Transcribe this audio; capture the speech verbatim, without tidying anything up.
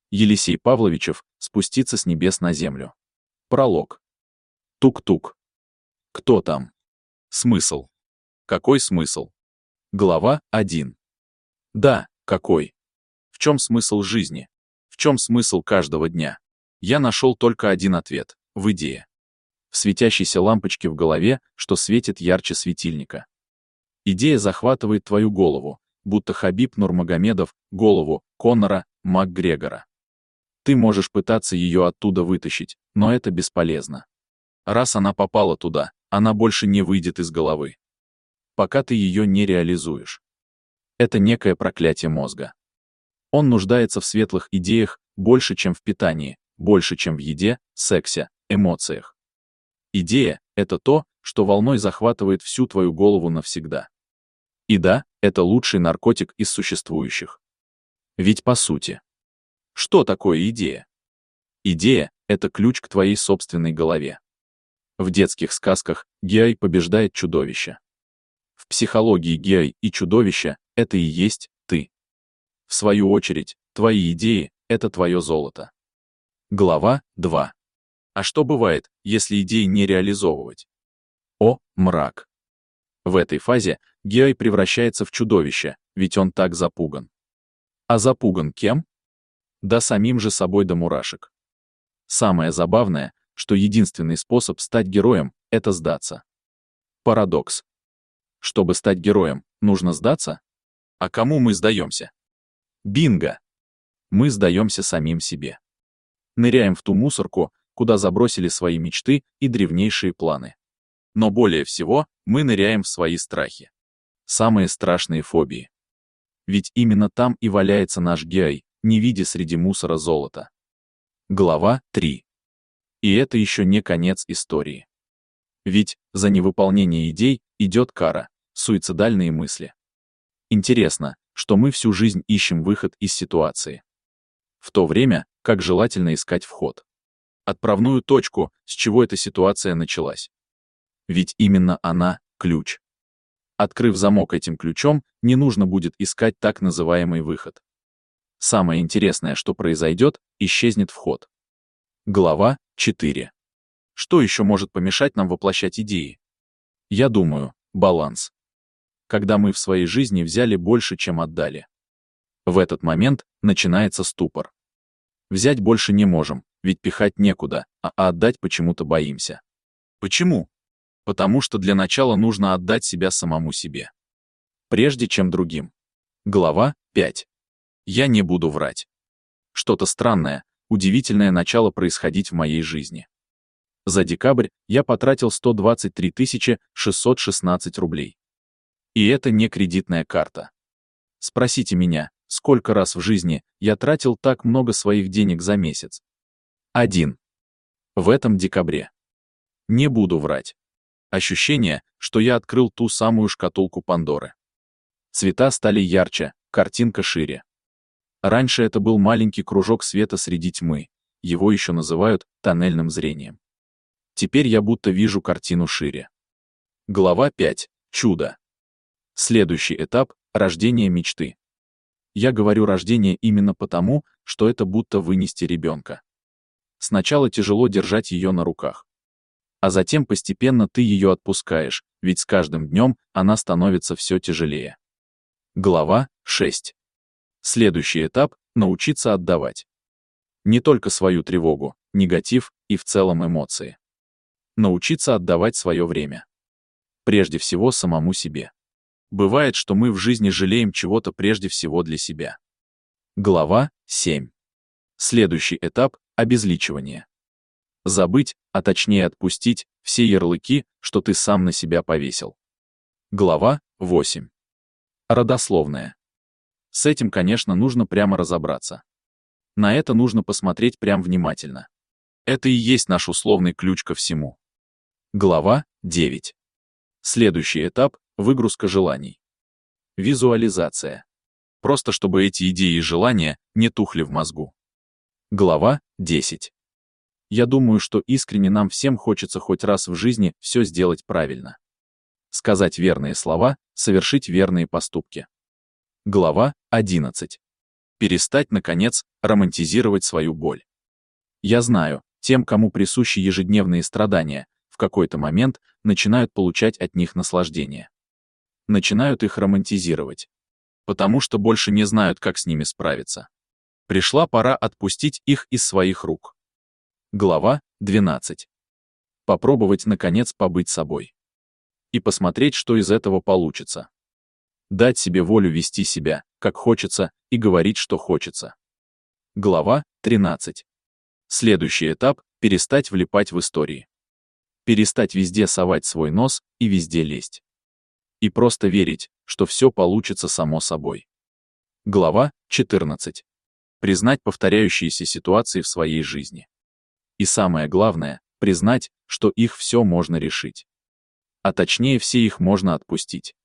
Елисей Павловичев спуститься с небес на землю. Пролог. Тук-тук. Кто там? Смысл. Какой смысл? Глава один. Да, какой? В чем смысл жизни? В чем смысл каждого дня? Я нашел только один ответ – в идее. В светящейся лампочке в голове, что светит ярче светильника. Идея захватывает твою голову, будто Хабиб Нурмагомедов голову Конора Макгрегора. Ты можешь пытаться ее оттуда вытащить, но это бесполезно. Раз она попала туда, она больше не выйдет из головы. Пока ты ее не реализуешь. Это некое проклятие мозга. Он нуждается в светлых идеях больше, чем в питании, больше, чем в еде, сексе, эмоциях. Идея — это то, что волной захватывает всю твою голову навсегда. И да, это лучший наркотик из существующих. Ведь по сути, что такое идея? Идея — это ключ к твоей собственной голове. В детских сказках Геай побеждает чудовище. В психологии Геай и чудовище — это и есть ты. В свою очередь, твои идеи — это твое золото. Глава два. А что бывает, если идеи не реализовывать? О, мрак. В этой фазе Геай превращается в чудовище, ведь он так запуган. А запуган кем? Да самим же собой до мурашек. Самое забавное, что единственный способ стать героем — это сдаться. Парадокс. Чтобы стать героем, нужно сдаться? А кому мы сдаемся? Бинго! Мы сдаемся самим себе. Ныряем в ту мусорку, куда забросили свои мечты и древнейшие планы. Но более всего мы ныряем в свои страхи. Самые страшные фобии. Ведь именно там и валяется наш Геай, не видя среди мусора золота. Глава три. И это еще не конец истории. Ведь за невыполнение идей идет кара, суицидальные мысли. Интересно, что мы всю жизнь ищем выход из ситуации. В то время, как желательно искать вход. Отправную точку, с чего эта ситуация началась. Ведь именно она — ключ. Открыв замок этим ключом, не нужно будет искать так называемый выход. Самое интересное, что произойдет, исчезнет вход. Глава четыре. Что еще может помешать нам воплощать идеи? Я думаю, баланс. Когда мы в своей жизни взяли больше, чем отдали. В этот момент начинается ступор. Взять больше не можем, ведь пихать некуда, а отдать почему-то боимся. Почему? Потому что для начала нужно отдать себя самому себе. Прежде чем другим. Глава пять. Я не буду врать. Что-то странное, удивительное начало происходить в моей жизни. За декабрь я потратил сто двадцать три тысячи шестьсот шестнадцать рублей. И это не кредитная карта. Спросите меня, сколько раз в жизни я тратил так много своих денег за месяц? Один. В этом декабре. Не буду врать. Ощущение, что я открыл ту самую шкатулку Пандоры. Цвета стали ярче, картинка шире. Раньше это был маленький кружок света среди тьмы, его еще называют тоннельным зрением. Теперь я будто вижу картину шире. Глава пять. Чудо. Следующий этап — рождение мечты. Я говорю рождение именно потому, что это будто вынести ребенка. Сначала тяжело держать ее на руках. А затем постепенно ты ее отпускаешь, ведь с каждым днем она становится все тяжелее. Глава шесть. Следующий этап — научиться отдавать. Не только свою тревогу, негатив и в целом эмоции. Научиться отдавать свое время. Прежде всего самому себе. Бывает, что мы в жизни жалеем чего-то прежде всего для себя. Глава семь. Следующий этап — обезличивание. Забыть, а точнее отпустить, все ярлыки, что ты сам на себя повесил. Глава восемь. Родословная. С этим, конечно, нужно прямо разобраться. На это нужно посмотреть прям внимательно. Это и есть наш условный ключ ко всему. Глава девять. Следующий этап — выгрузка желаний. Визуализация. Просто чтобы эти идеи и желания не тухли в мозгу. Глава десять. Я думаю, что искренне нам всем хочется хоть раз в жизни все сделать правильно. Сказать верные слова, совершить верные поступки. Глава одиннадцать. Перестать, наконец, романтизировать свою боль. Я знаю, тем, кому присущи ежедневные страдания, в какой-то момент начинают получать от них наслаждение. Начинают их романтизировать. Потому что больше не знают, как с ними справиться. Пришла пора отпустить их из своих рук. Глава двенадцатая. Попробовать, наконец, побыть собой. И посмотреть, что из этого получится. Дать себе волю вести себя, как хочется, и говорить, что хочется. Глава тринадцатая. Следующий этап — перестать влипать в истории. Перестать везде совать свой нос и везде лезть. И просто верить, что все получится само собой. Глава четырнадцатая. Признать повторяющиеся ситуации в своей жизни. И самое главное — признать, что их все можно решить. А точнее, все их можно отпустить.